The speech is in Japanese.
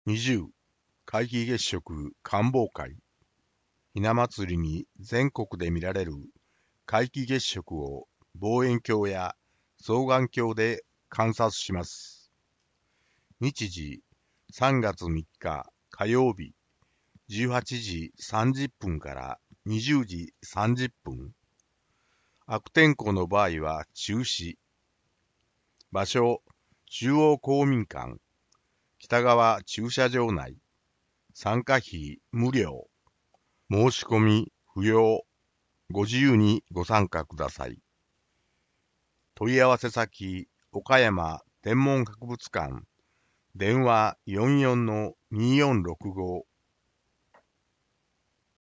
20、皆既月食観望会。ひな祭りに全国で見られる皆既月食を望遠鏡や双眼鏡で観察します。日時3月3日火曜日18時30分から20時30分。悪天候の場合は中止。場所、中央公民館。北側駐車場内。参加費無料。申し込み不要。ご自由にご参加ください。問い合わせ先、岡山天文博物館。電話44-2465